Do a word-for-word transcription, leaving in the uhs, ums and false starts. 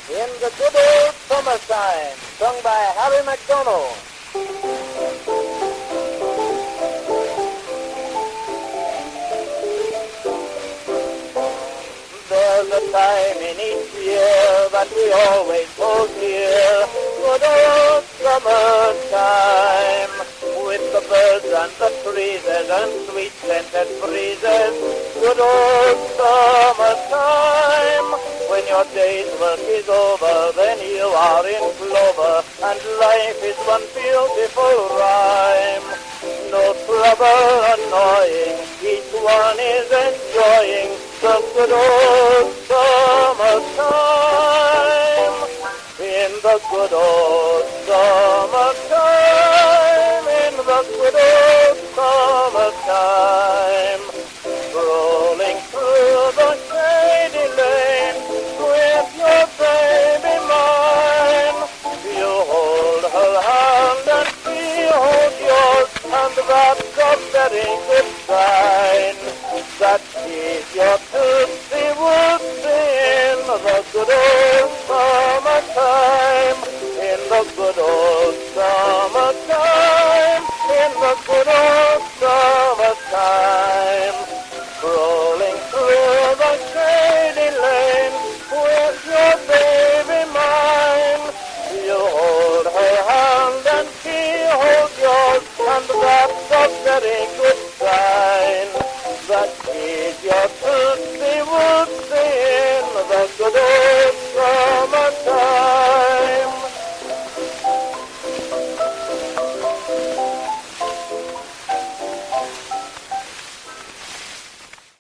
In the Good Old Summertime, sung by Harry MacDonald. There's a time in each year that we always hold dear, good old summertime, with the birds and the breezes and sweet-scented breezes, good old summertime. When your day's work is over, then you are in clover, and life is one beautiful rhyme. No trouble annoying, each one is enjoying the good old summertime. In the good old summertime.